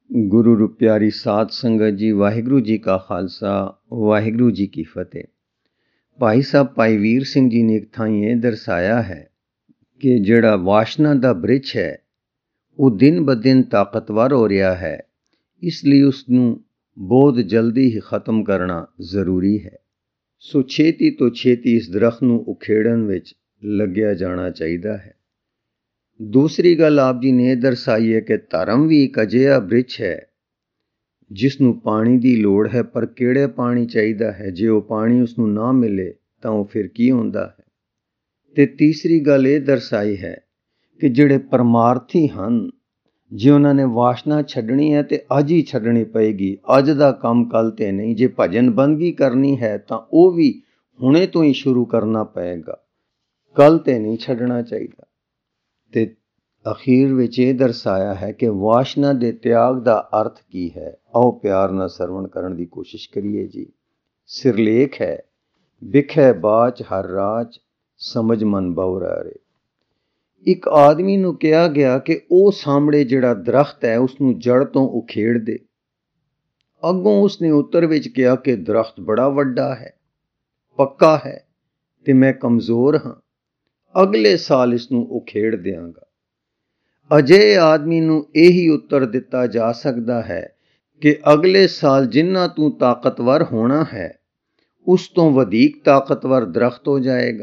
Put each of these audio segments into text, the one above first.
गुरु रू प्यारी साध संगत जी, वाहिगुरु जी का खालसा, वाहिगुरु जी की फतेह। भाई साहब भाई वीर सिंह जी ने एक थां ये दर्शाया है कि जिहड़ा वासना दा बृछ है वो दिन ब दिन ताकतवर हो रहा है, इसलिए उसनूं बहुत जल्दी ही खत्म करना जरूरी है। सो छेती तो छेती इस दरख्त नूं उखेड़न विच लग्या जाना चाहिदा है। दूसरी गल आप जी ने दर्शाई है कि धर्म भी एक अजिहा बृछ है जिसनूं पानी की लोड़ है, पर किहड़े पानी चाहिदा है। जे वो पानी उसनूं ना मिले तो वो फिर की होंदा है। ते तीसरी गल ये दर्शाई है कि जिहड़े परमार्थी हन, जे उन्होंने वासना छड्डनी है तो अज ही छड्डनी पेगी, अज दा काम कल ते नहीं। जे भजन बंदगी करनी है तो वो भी हुणे तो ही शुरू करना पेगा, कल ते नहीं छड्डना चाहिदा। ते अखीर विच ये दर्शाया है कि वासना दे त्याग दा अर्थ की है। आओ प्यार नाल सरवण करन दी कोशिश करिए जी। सिरलेख है, बिखै बाच हर राज, समझ मन बहुरा रे। एक आदमी नूं कहा गया कि ओ सामने जिहड़ा दरख्त है उसनूं जड़ तो उखेड़ दे। अगों उसने उत्तर विच कहा कि दरख्त बड़ा वड्डा है, पक्का है ते मैं कमजोर हां, अगले साल इसनूं उखेड़ देंगा। अजे आदमी नूं यही उत्तर दिता जा सकता है कि अगले साल जिन्ना तू ताकतवर होना है उस तो वधीक ताकतवर दरख्त हो जाएगा।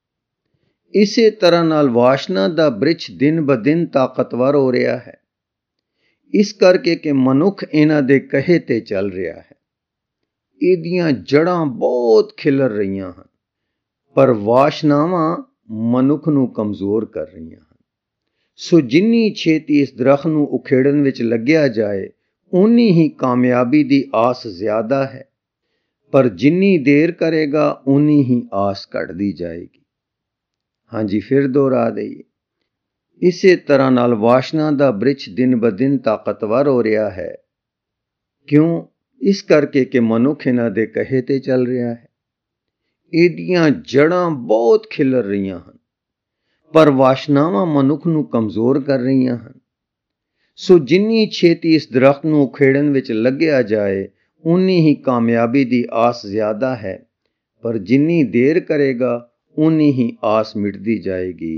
इसे तरह नाल वासना दा बृछ दिन ब दिन ताकतवर हो रहा है, इस करके कि मनुख इन्हां दे कहे ते चल रहा है। इहदियां जड़ां बहुत खिलर रहीआं हन, पर वासनावां मनुख नूं कमजोर कर रहीआं हन। सो जिन्नी छेती इस दरख्त नूं उखेड़न विच लग्या जाए उन्नी ही कामयाबी दी आस ज्यादा है, पर जिन्नी देर करेगा उन्नी ही आस घटदी जाएगी। हाँ जी, फिर दोहरा दईए। इसे तरह नाल वासना दा बृछ दिन ब दिन ताकतवर हो रहा है। क्यों? इस करके कि मनुख इन्हां दे कहे ते चल रहा है। इहदियां जड़ां बहुत खिलर रहीआं हन, पर वासनावां मनुख नूं कमजोर कर रहीआं हन। सो जिन्नी छेती इस दरख्त नूं उखेड़न विच लग्या जाए उन्नी ही कामयाबी दी आस ज्यादा है, पर जिन्नी देर करेगा उन्नी ही आस मिटदी जाएगी।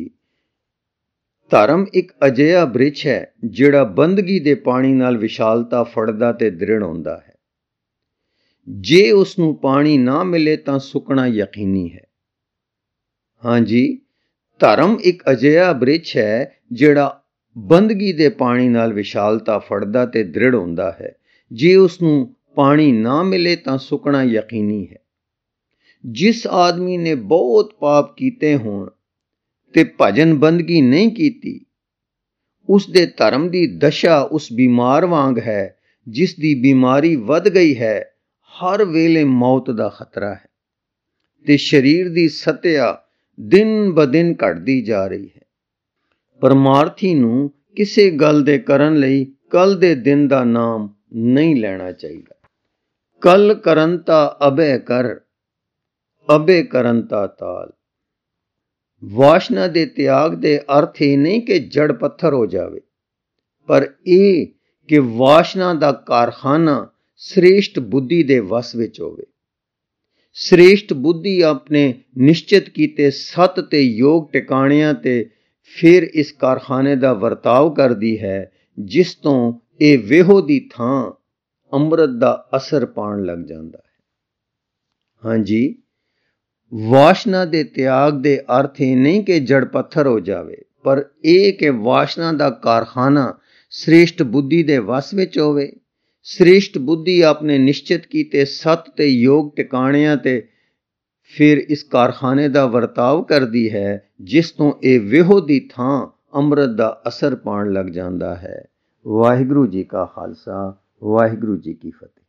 धर्म एक अजिहा बृछ है जिहड़ा बंदगी दे पानी नाल विशालता फड़दा ते दृढ़ होंदा है। जे उसनूं पानी ना मिले तां सुकना यकीनी है। हाँ जी, धर्म एक अजिहा बृछ है जिहड़ा बंदगी दे पानी नाल विशालता फड़दा ते दृढ़ होंदा है। जे उसनूं पानी ना मिले तां सुकना यकीनी है। जिस आदमी ने बहुत पाप कीते होण ते भजन बंदगी नहीं कीती, उस दे धर्म दी दशा उस बीमार वांग है जिस दी बीमारी वध गई है। हर वेले मौत दा खतरा है ते शरीर दी सत्या दिन ब दिन घटदी जा रही है। परमार्थी नूं किसे गल दे करन लई कल दे दिन दा नाम नहीं लेना चाहिदा। कल करन ता अबे कर, अबे करन ता ताल। वासना दे त्याग दे अर्थ ये नहीं कि जड़ पत्थर हो जावे, पर यह कि वासना दा कारखाना श्रेष्ठ बुद्धि दे वस विच होवे। श्रेष्ठ बुद्धि अपने निश्चित कीते सत ते योग टिकाणियां ते फिर इस कारखाने दा वर्ताव करदी है, जिस तो ये वेहो दी थां अमृत दा असर पाण लग जांदा है। हाँ जी, वासना दे त्याग दे अर्थ ये नहीं कि जड़ पत्थर हो जावे, पर यह कि वासना दा कारखाना श्रेष्ठ बुद्धि दे वस विच होवे। श्रेष्ठ बुद्धि अपने निश्चित कीते सत ते योग टिकाणियां ते फिर इस कारखाने दा वर्ताव करदी है, जिस तो ये वेहो दी थां अमृत दा असर पाण लग जांदा है। वाहिगुरु जी का खालसा, वाहिगुरु जी की फतेह।